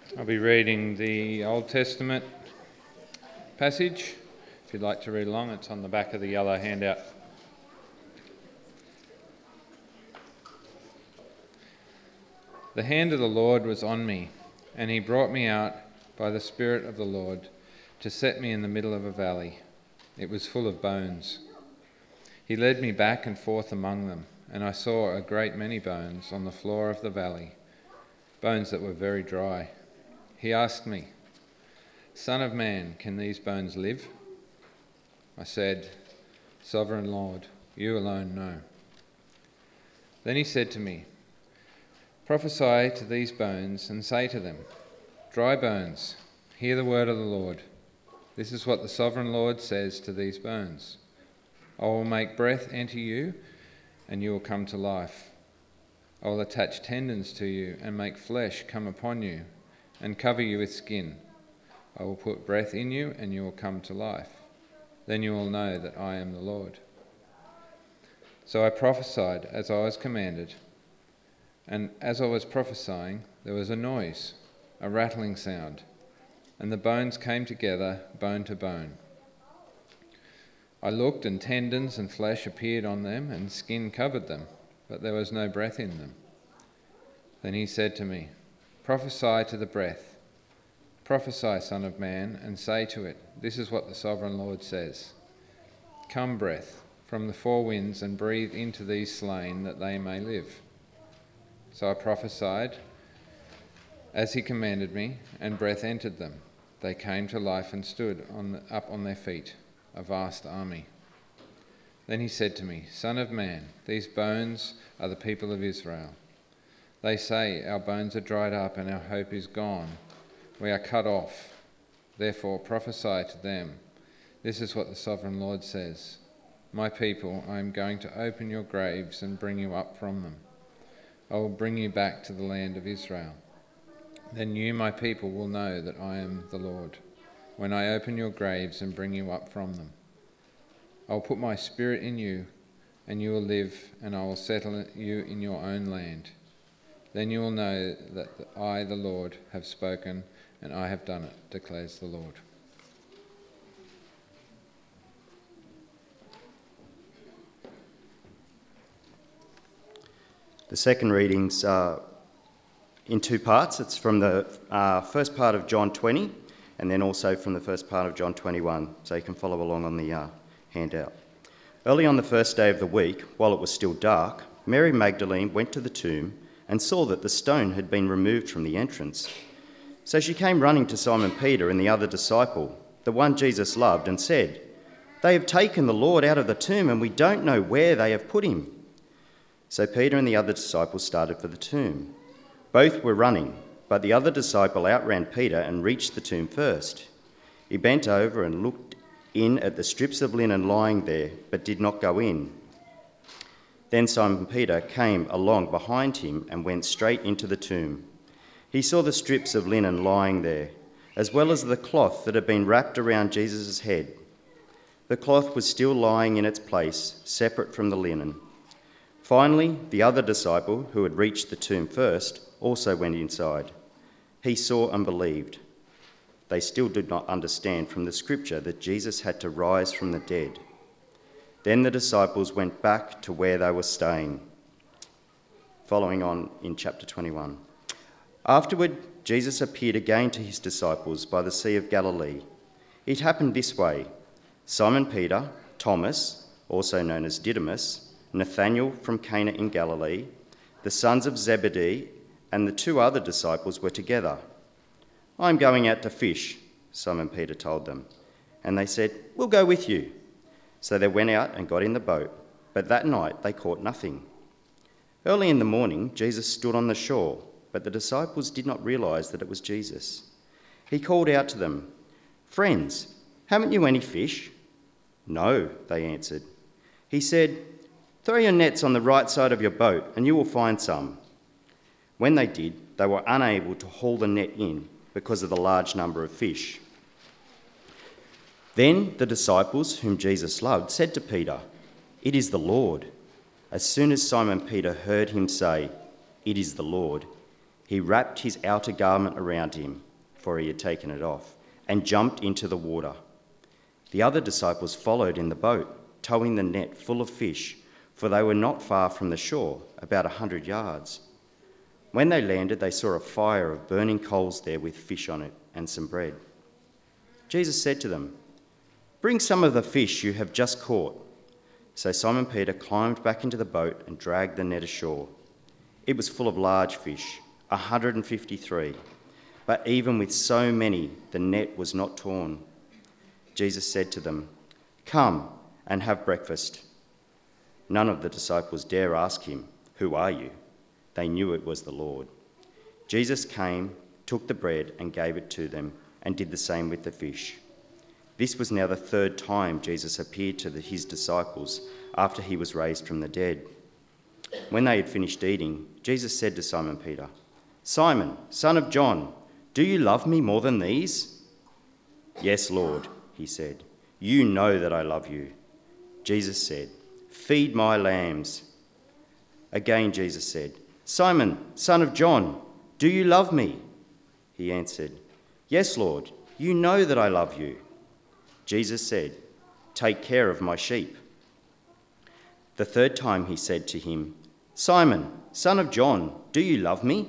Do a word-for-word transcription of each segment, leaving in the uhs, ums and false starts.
I'll be reading the Old Testament passage. If you'd like to read along, it's on the back of the yellow handout. The hand of the Lord was on me, and he brought me out by the Spirit of the Lord to set me in the middle of a valley. It was full of bones. He led me back and forth among them, and I saw a great many bones on the floor of the valley, bones that were very dry. He asked me, "Son of man, can these bones live?" I said, "Sovereign Lord, you alone know." Then he said to me, "Prophesy to these bones and say to them, 'Dry bones, hear the word of the Lord. This is what the Sovereign Lord says to these bones. I will make breath enter you, and you will come to life. I will attach tendons to you and make flesh come upon you and cover you with skin. I will put breath in you, and you will come to life. Then you will know that I am the Lord.' So I prophesied as I was commanded, and as I was prophesying, there was a noise, a rattling sound, and the bones came together, bone to bone. I looked, and tendons and flesh appeared on them, and skin covered them, but there was no breath in them. Then he said to me, 'Prophesy to the breath. Prophesy, Son of Man, and say to it, this is what the Sovereign Lord says. Come, breath, from the four winds, and breathe into these slain, that they may live.' So I prophesied as he commanded me, and breath entered them. They came to life and stood on the, up on their feet, a vast army. Then he said to me, 'Son of man, these bones are the people of Israel. They say, our bones are dried up and our hope is gone. We are cut off. Therefore prophesy to them. This is what the Sovereign Lord says. My people, I am going to open your graves and bring you up from them. I will bring you back to the land of Israel. Then you, my people, will know that I am the Lord, when I open your graves and bring you up from them. I will put my spirit in you, and you will live, and I will settle you in your own land. Then you will know that I, the Lord, have spoken, and I have done it, declares the Lord." The second reading's uh, in two parts. It's from the uh, first part of John twenty, and then also from the first part of John twenty-one, so you can follow along on the uh, handout. Early on the first day of the week, while it was still dark, Mary Magdalene went to the tomb and saw that the stone had been removed from the entrance. So she came running to Simon Peter and the other disciple, the one Jesus loved, and said, "They have taken the Lord out of the tomb, and we don't know where they have put him." So Peter and the other disciple started for the tomb. Both were running, but the other disciple outran Peter and reached the tomb first. He bent over and looked in at the strips of linen lying there, but did not go in. Then Simon Peter came along behind him and went straight into the tomb. He saw the strips of linen lying there, as well as the cloth that had been wrapped around Jesus' head. The cloth was still lying in its place, separate from the linen. Finally, the other disciple, who had reached the tomb first, also went inside. He saw and believed. They still did not understand from the scripture that Jesus had to rise from the dead. Then the disciples went back to where they were staying. Following on in chapter twenty-one. Afterward, Jesus appeared again to his disciples by the Sea of Galilee. It happened this way. Simon Peter, Thomas, also known as Didymus, Nathanael from Cana in Galilee, the sons of Zebedee, and the two other disciples were together. "I'm going out to fish," Simon Peter told them. And they said, "We'll go with you." So they went out and got in the boat, but that night they caught nothing. Early in the morning, Jesus stood on the shore, but the disciples did not realize that it was Jesus. He called out to them, "Friends, haven't you any fish?" "No," they answered. He said, "Throw your nets on the right side of your boat and you will find some." When they did, they were unable to haul the net in because of the large number of fish. Then the disciples whom Jesus loved said to Peter, "It is the Lord." As soon as Simon Peter heard him say, "It is the Lord," He wrapped his outer garment around him, for he had taken it off, and jumped into the water. The other disciples followed in the boat, towing the net full of fish, for they were not far from the shore, about a hundred yards. When they landed, they saw a fire of burning coals there with fish on it and some bread. Jesus said to them, "Bring some of the fish you have just caught." So Simon Peter climbed back into the boat and dragged the net ashore. It was full of large fish, one hundred fifty-three, but even with so many, the net was not torn. Jesus said to them, "Come and have breakfast." None of the disciples dare ask him, "Who are you?" They knew it was the Lord. Jesus came, took the bread and gave it to them, and did the same with the fish. This was now the third time Jesus appeared to the, his disciples after he was raised from the dead. When they had finished eating, Jesus said to Simon Peter, "Simon, son of John, do you love me more than these?" "Yes, Lord," he said. "You know that I love you." Jesus said, "Feed my lambs." Again Jesus said, "Simon, son of John, do you love me?" He answered, "Yes, Lord, you know that I love you." Jesus said, "Take care of my sheep." The third time he said to him, "Simon, son of John, do you love me?"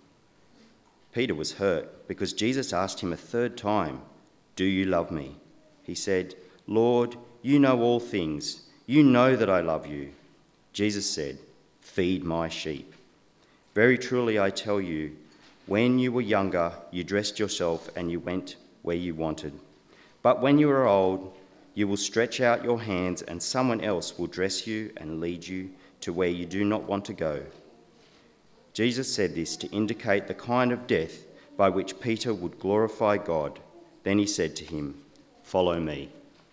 Peter was hurt because Jesus asked him a third time, "Do you love me?" He said, "Lord, you know all things. You know that I love you." Jesus said, "Feed my sheep. Very truly I tell you, when you were younger, you dressed yourself and you went where you wanted. But when you are old, you will stretch out your hands and someone else will dress you and lead you to where you do not want to go." Jesus said this to indicate the kind of death by which Peter would glorify God. Then he said to him, "Follow me."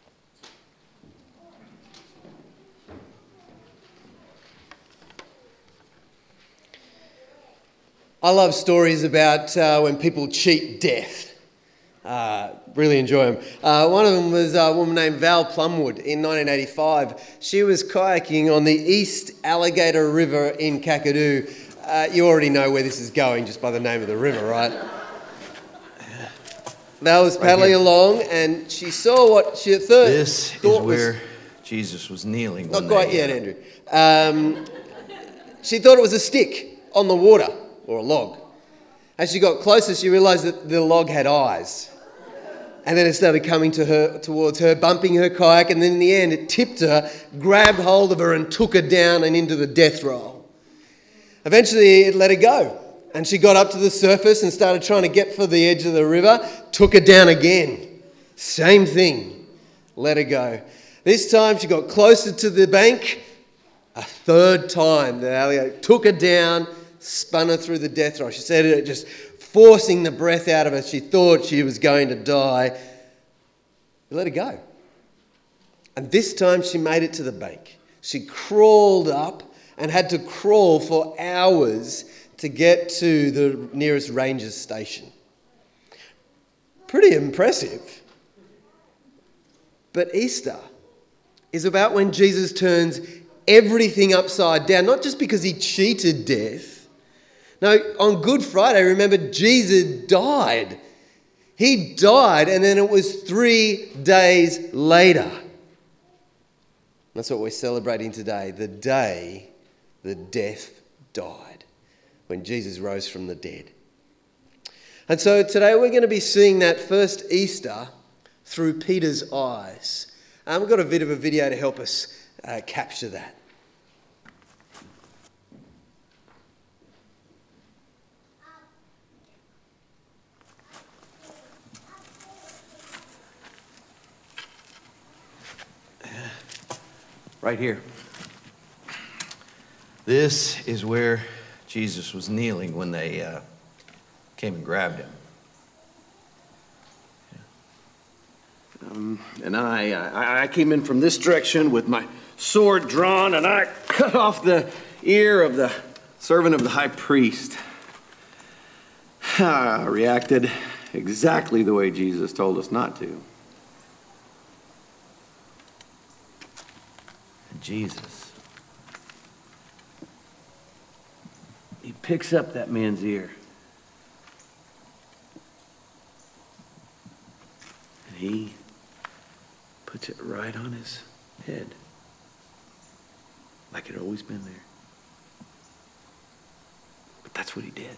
I love stories about uh, when people cheat death. Uh, really enjoy them. Uh, one of them was a woman named Val Plumwood in nineteen eighty-five. She was kayaking on the East Alligator River in Kakadu. Uh, you already know where this is going just by the name of the river, right? Val was paddling right along and she saw what she at first This thought is where was, Jesus was kneeling. Not when quite they, yet, Andrew. Um, she thought it was a stick on the water, or a log. As she got closer, she realised that the log had eyes. And then it started coming to her, towards her, bumping her kayak, and then in the end it tipped her, grabbed hold of her and took her down and into the death roll. Eventually it let her go, and she got up to the surface and started trying to get for the edge of the river, took her down again. Same thing, let her go. This time she got closer to the bank, a third time the alligator took her down, spun her through the death roll. She said it just forcing the breath out of her. She thought she was going to die. They let her go. And this time she made it to the bank. She crawled up and had to crawl for hours to get to the nearest ranger's station. Pretty impressive. But Easter is about when Jesus turns everything upside down, not just because he cheated death. No, on Good Friday, remember, Jesus died. He died, and then it was three days later. That's what we're celebrating today, the day the death died, when Jesus rose from the dead. And so today we're going to be seeing that first Easter through Peter's eyes. And we've got a bit of a video to help us uh, capture that. Right here. This is where Jesus was kneeling when they uh, came and grabbed him. Um, and I, I, I came in from this direction with my sword drawn, and I cut off the ear of the servant of the high priest. I reacted exactly the way Jesus told us not to. Jesus. He picks up that man's ear he puts it right on his head, like it had always been there. But that's what he did.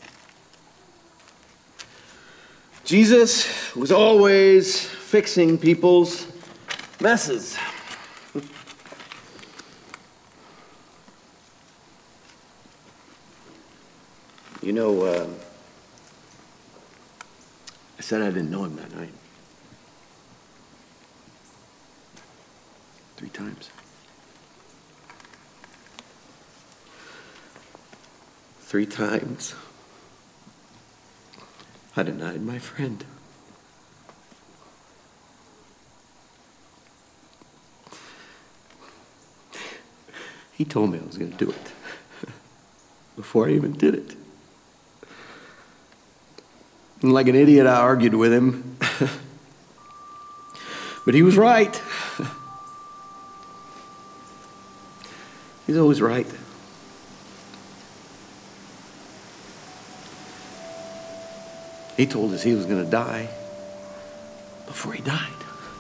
Jesus was always fixing people's messes. You know, uh, I said I didn't know him that night. Three times. Three times. I denied my friend. He told me I was going to do it before I even did it. And like an idiot, I argued with him. But he was right. He's always right. He told us he was going to die before he died.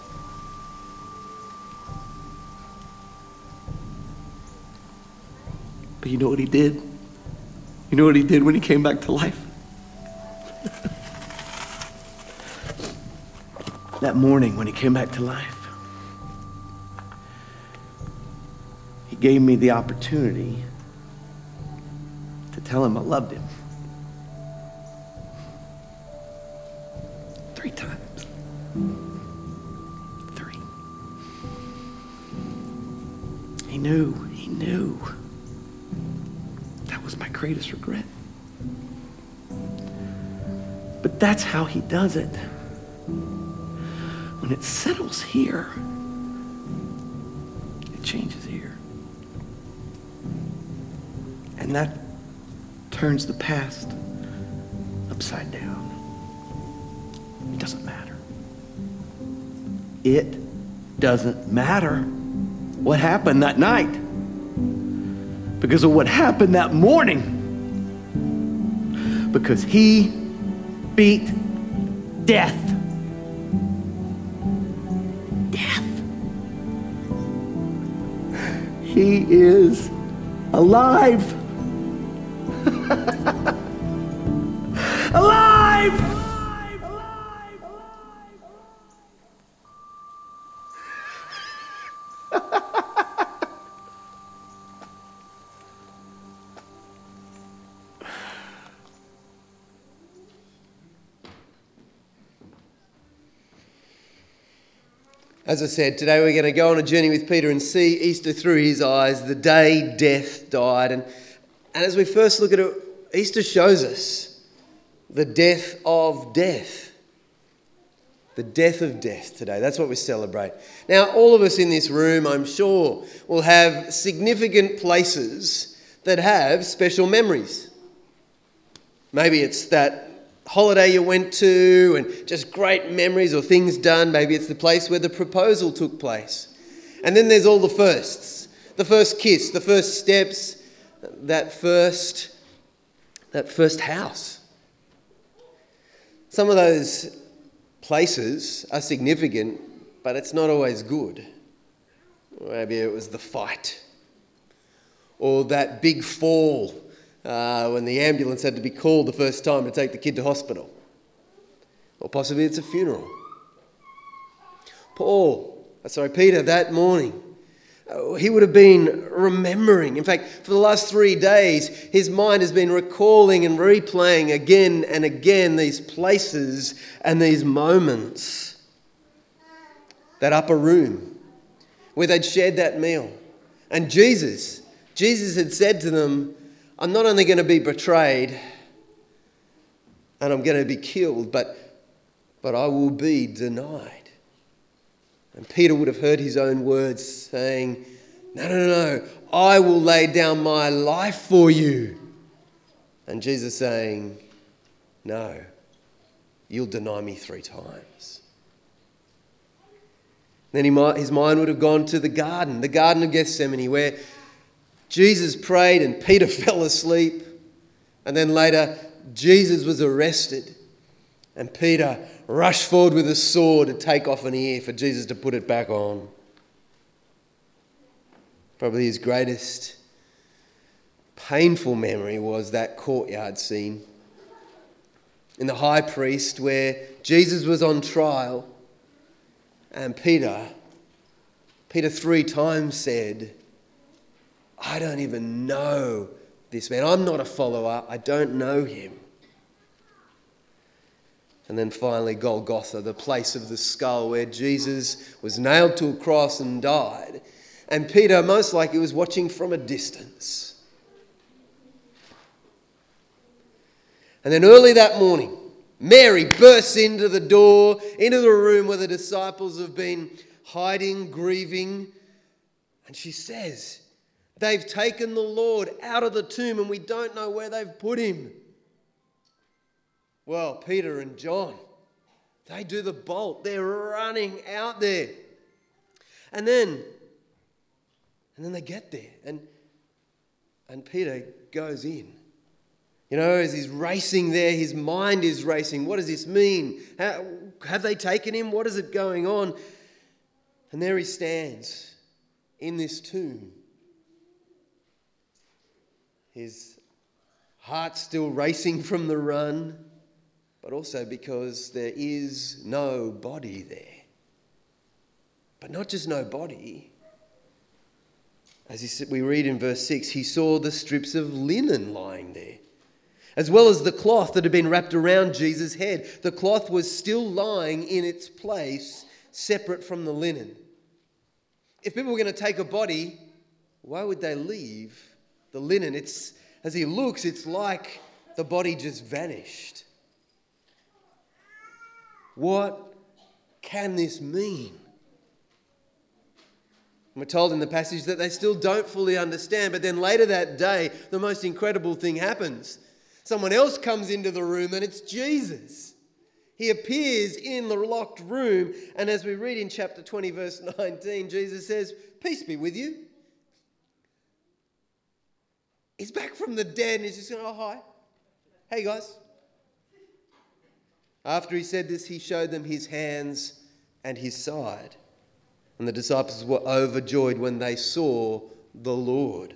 But you know what he did? You know what he did when he came back to life? That morning when he came back to life, he gave me the opportunity to tell him I loved him. Three times. Three. He knew, he knew. That was my greatest regret. But that's how he does it. When it settles here, it changes here. And that turns the past upside down. It doesn't matter. It doesn't matter what happened that night, because of what happened that morning. Because he beat death. He is alive. Alive! Alive! Alive! As I said, today we're going to go on a journey with Peter and see Easter through his eyes, the day death died. And, and as we first look at it, Easter shows us the death of death. The death of death today. That's what we celebrate. Now, all of us in this room, I'm sure, will have significant places that have special memories. Maybe it's that holiday you went to and just great memories or things done. Maybe it's the place where the proposal took place. And then there's all the firsts. The first kiss, the first steps, that first, that first house. Some of those places are significant, but it's not always good. Maybe it was the fight or that big fall Uh, when the ambulance had to be called the first time to take the kid to hospital. Or possibly it's a funeral. Paul, sorry, Peter, that morning, uh, he would have been remembering. In fact, for the last three days, his mind has been recalling and replaying again and again these places and these moments. That upper room where they'd shared that meal. And Jesus, Jesus had said to them, I'm not only going to be betrayed and I'm going to be killed, but, but I will be denied. And Peter would have heard his own words saying, no, no, no, no, I will lay down my life for you. And Jesus saying, no, you'll deny me three times. Then he might, his mind would have gone to the garden, the Garden of Gethsemane, where Jesus prayed and Peter fell asleep. And then later, Jesus was arrested. And Peter rushed forward with a sword to take off an ear for Jesus to put it back on. Probably his greatest painful memory was that courtyard scene in the high priest where Jesus was on trial and Peter, Peter three times said, I don't even know this man. I'm not a follower. I don't know him. And then finally Golgotha, the place of the skull where Jesus was nailed to a cross and died. And Peter, most likely, was watching from a distance. And then early that morning, Mary bursts into the door, into the room where the disciples have been hiding, grieving. And she says, they've taken the Lord out of the tomb and we don't know where they've put him. Well, Peter and John, they do the bolt. They're running out there. And then, and then they get there. And, and Peter goes in. You know, as he's racing there, his mind is racing. What does this mean? How, have they taken him? What is it going on? And there he stands in this tomb. His heart still racing from the run, but also because there is no body there. But not just no body. As he said, we read in verse six, he saw the strips of linen lying there, as well as the cloth that had been wrapped around Jesus' head. The cloth was still lying in its place, separate from the linen. If people were going to take a body, why would they leave the linen? It's, as he looks, it's like the body just vanished. What can this mean? We're told in the passage that they still don't fully understand, but then later that day, the most incredible thing happens. Someone else comes into the room and it's Jesus. He appears in the locked room, and as we read in chapter twenty, verse nineteen, Jesus says, peace be with you. He's back from the dead and he's just going, oh, hi. Hey, guys. After he said this, he showed them his hands and his side. And the disciples were overjoyed when they saw the Lord.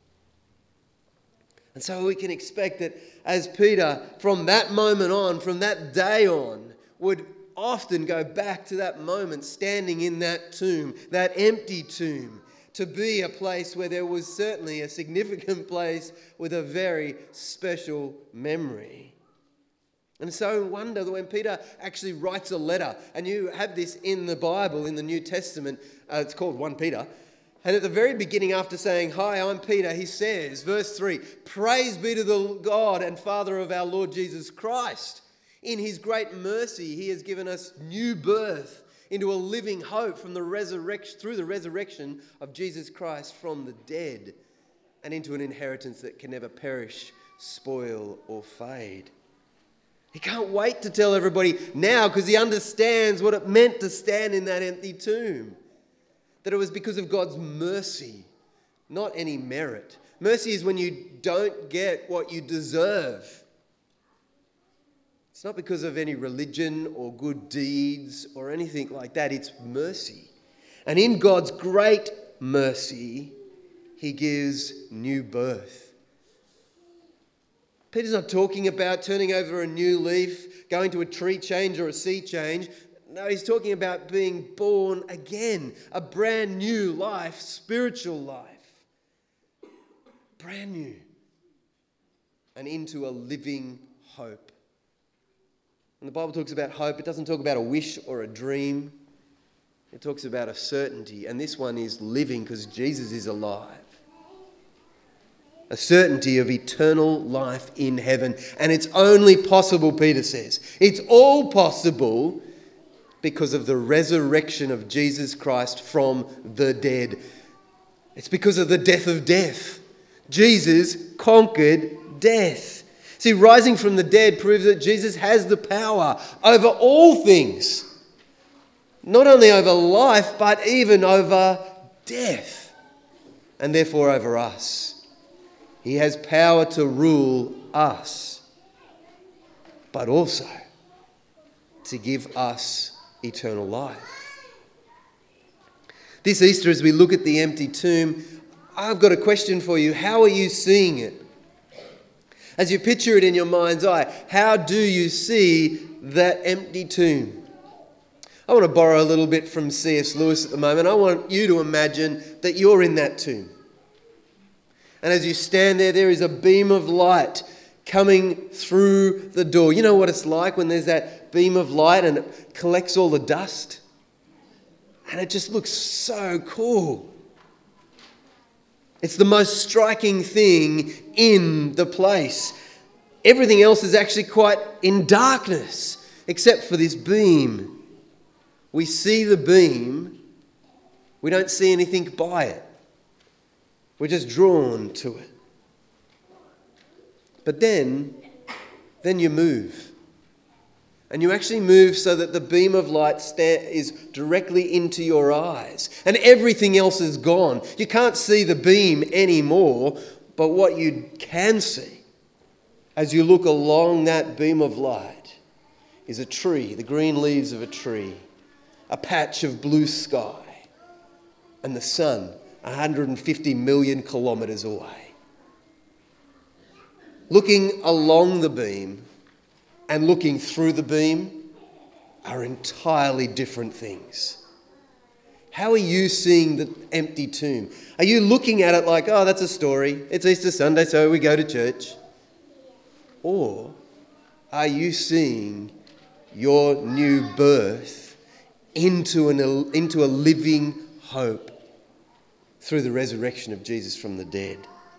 And so we can expect that as Peter, from that moment on, from that day on, would often go back to that moment standing in that tomb, that empty tomb, to be a place where there was certainly a significant place with a very special memory. And so I wonder that when Peter actually writes a letter, and you have this in the Bible, in the New Testament, uh, it's called First Peter, and at the very beginning, after saying, hi, I'm Peter, he says, verse three, praise be to the God and Father of our Lord Jesus Christ. In his great mercy, he has given us new birth into a living hope from the resurrection, through the resurrection of Jesus Christ from the dead, and into an inheritance that can never perish, spoil, or fade. He can't wait to tell everybody now because he understands what it meant to stand in that empty tomb. That it was because of God's mercy, not any merit. Mercy is when you don't get what you deserve. It's not because of any religion or good deeds or anything like that. It's mercy. And in God's great mercy, he gives new birth. Peter's not talking about turning over a new leaf, going to a tree change or a sea change. No, he's talking about being born again, a brand new life, spiritual life. Brand new. And into a living hope. When the Bible talks about hope, it doesn't talk about a wish or a dream. It talks about a certainty. And this one is living because Jesus is alive. A certainty of eternal life in heaven. And it's only possible, Peter says. It's all possible because of the resurrection of Jesus Christ from the dead. It's because of the death of death. Jesus conquered death. See, rising from the dead proves that Jesus has the power over all things. Not only over life, but even over death. And therefore over us. He has power to rule us. But also, to give us eternal life. This Easter, as we look at the empty tomb, I've got a question for you. How are you seeing it? As you picture it in your mind's eye, how do you see that empty tomb? I want to borrow a little bit from C S Lewis at the moment. I want you to imagine that you're in that tomb. And as you stand there, there is a beam of light coming through the door. You know what it's like when there's that beam of light and it collects all the dust? And it just looks so cool. It's the most striking thing in the place. Everything else is actually quite in darkness, except for this beam. We see the beam. We don't see anything by it. We're just drawn to it. But then, then you move. And you actually move so that the beam of light sta- is directly into your eyes. And everything else is gone. You can't see the beam anymore, but what you can see as you look along that beam of light is a tree, the green leaves of a tree, a patch of blue sky, and the sun one hundred fifty million kilometres away. Looking along the beam and looking through the beam are entirely different things. How are you seeing the empty tomb? Are you looking at it like, oh, that's a story. It's Easter Sunday, so we go to church. Or are you seeing your new birth into, an, into a living hope through the resurrection of Jesus from the dead?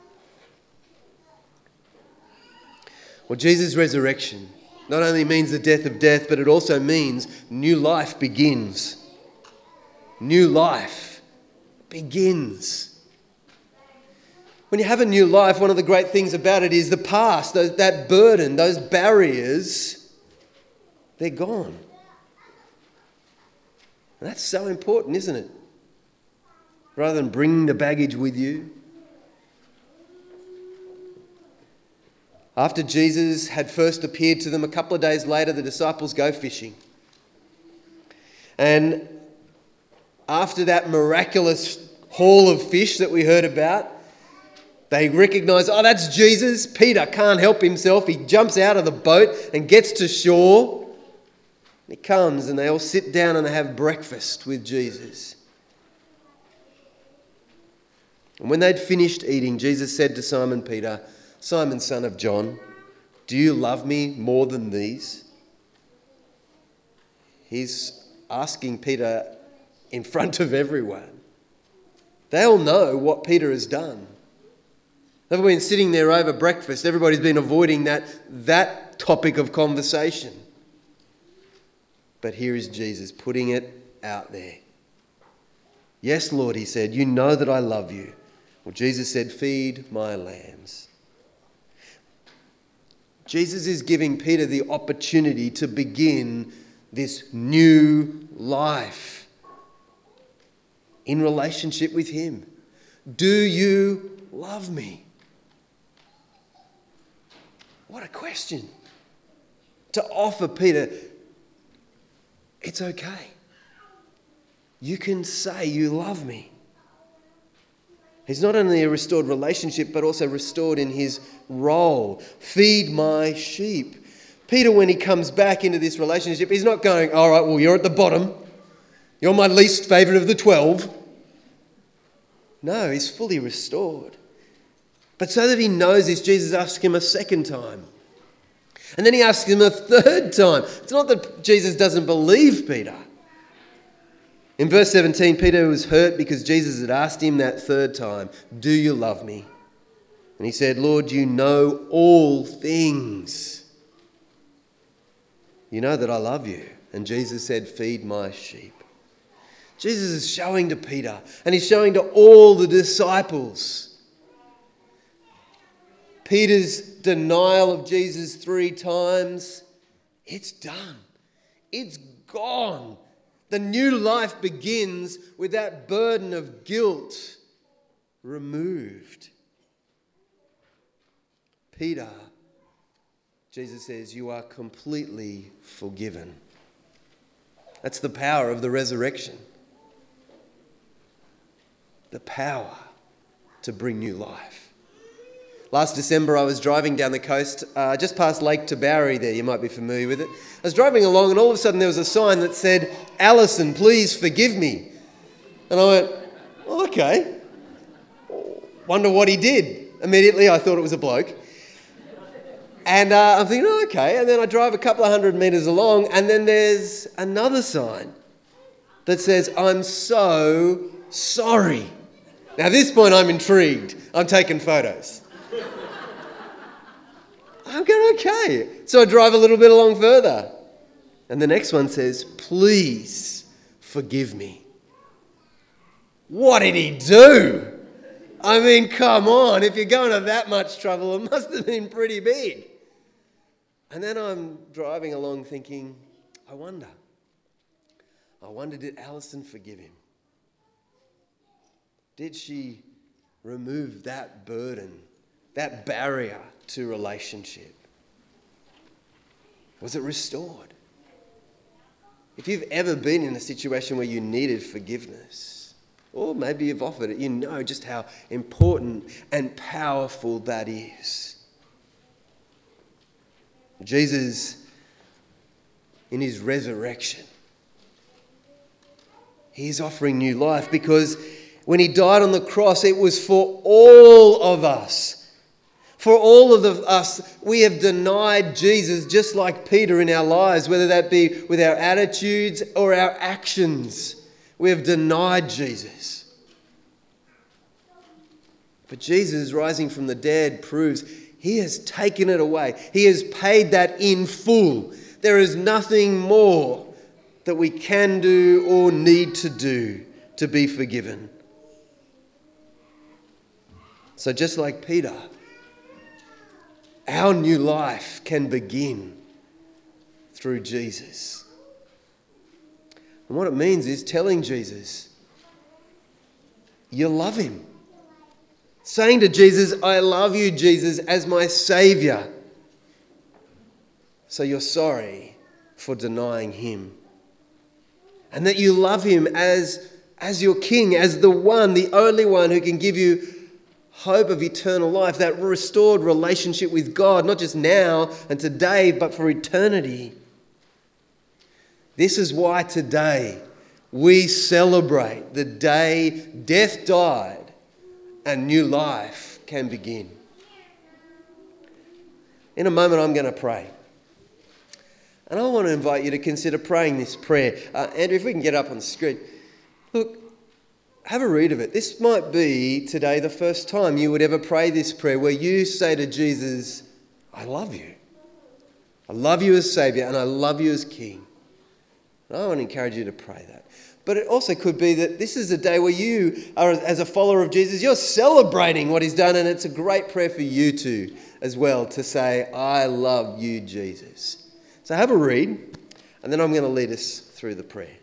Well, Jesus' resurrection not only means the death of death, but it also means new life begins. New life begins. When you have a new life, one of the great things about it is the past, those, that burden, those barriers, they're gone. And that's so important, isn't it? Rather than bringing the baggage with you. After Jesus had first appeared to them, a couple of days later, the disciples go fishing. And after that miraculous haul of fish that we heard about, they recognise, oh, that's Jesus. Peter can't help himself. He jumps out of the boat and gets to shore. He comes and they all sit down and they have breakfast with Jesus. And when they'd finished eating, Jesus said to Simon Peter, Simon, son of John, do you love me more than these? He's asking Peter in front of everyone. They all know what Peter has done. They've been sitting there over breakfast. Everybody's been avoiding that, that topic of conversation. But here is Jesus putting it out there. Yes, Lord, he said, you know that I love you. Well, Jesus said, feed my lambs. Jesus is giving Peter the opportunity to begin this new life in relationship with him. Do you love me? What a question. To offer Peter, it's okay. You can say you love me. He's not only a restored relationship, but also restored in his role. Feed my sheep. Peter, when he comes back into this relationship, he's not going, all right, well, you're at the bottom. You're my least favourite of the twelve. No, he's fully restored. But so that he knows this, Jesus asks him a second time. And then he asks him a third time. It's not that Jesus doesn't believe Peter. In verse seventeen, Peter was hurt because Jesus had asked him that third time, do you love me? And he said, Lord, you know all things. You know that I love you. And Jesus said, feed my sheep. Jesus is showing to Peter, and he's showing to all the disciples. Peter's denial of Jesus three times, it's done. It's gone. The new life begins with that burden of guilt removed. Peter, Jesus says, you are completely forgiven. That's the power of the resurrection. The power to bring new life. Last December, I was driving down the coast, uh, just past Lake Tabarry there. You might be familiar with it. I was driving along and all of a sudden there was a sign that said, "Alison, please forgive me." And I went, oh, okay. Wonder what he did. Immediately I thought it was a bloke. And uh, I'm thinking, oh, okay. And then I drive a couple of hundred metres along and then there's another sign that says, "I'm so sorry." Now, at this point, I'm intrigued. I'm taking photos. I'm going, okay. So I drive a little bit along further. And the next one says, "Please forgive me." What did he do? I mean, come on. If you're going to that much trouble, it must have been pretty big. And then I'm driving along thinking, I wonder. I wonder, did Alison forgive him? Did she remove that burden, that barrier to relationship? Was it restored? If you've ever been in a situation where you needed forgiveness, or maybe you've offered it, you know just how important and powerful that is. Jesus, in his resurrection, he's offering new life because when he died on the cross, it was for all of us. For all of the, us, we have denied Jesus just like Peter in our lives, whether that be with our attitudes or our actions. We have denied Jesus. But Jesus rising from the dead proves he has taken it away. He has paid that in full. There is nothing more that we can do or need to do to be forgiven. So just like Peter, our new life can begin through Jesus. And what it means is telling Jesus, you love him. Saying to Jesus, I love you, Jesus, as my Saviour. So you're sorry for denying him. And that you love him as, as your King, as the one, the only one who can give you hope of eternal life, that restored relationship with God, not just now and today, but for eternity. This is why today we celebrate the day death died and new life can begin. In a moment, I'm going to pray. And I want to invite you to consider praying this prayer. Uh, Andrew, if we can get up on the screen. Look, have a read of it. This might be today the first time you would ever pray this prayer where you say to Jesus, I love you. I love you as Saviour and I love you as King. And I want to encourage you to pray that. But it also could be that this is a day where you are, as a follower of Jesus, you're celebrating what he's done, and it's a great prayer for you too, as well, to say, I love you, Jesus. So have a read, and then I'm going to lead us through the prayer.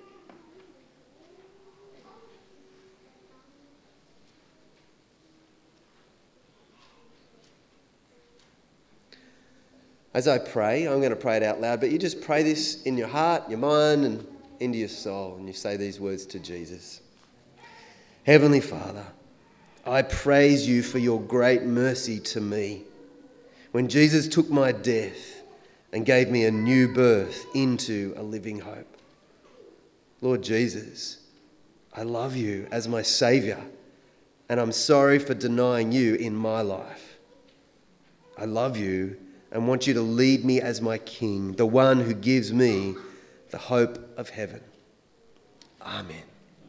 As I pray, I'm going to pray it out loud, but you just pray this in your heart, your mind, and into your soul, and you say these words to Jesus. Heavenly Father, I praise you for your great mercy to me. When Jesus took my death and gave me a new birth into a living hope. Lord Jesus, I love you as my Saviour, and I'm sorry for denying you in my life. I love you and want you to lead me as my King, the one who gives me the hope of heaven. Amen.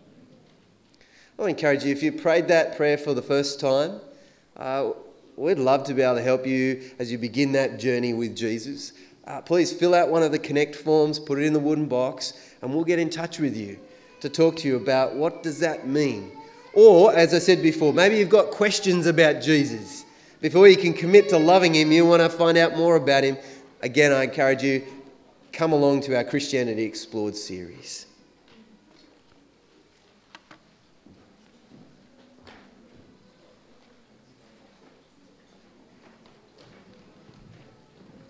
I want to encourage you, if you prayed that prayer for the first time, uh, we'd love to be able to help you as you begin that journey with Jesus. Uh, please fill out one of the Connect forms, put it in the wooden box, and we'll get in touch with you to talk to you about what does that mean. Or, as I said before, maybe you've got questions about Jesus. Before you can commit to loving him, you want to find out more about him. Again, I encourage you, come along to our Christianity Explored series.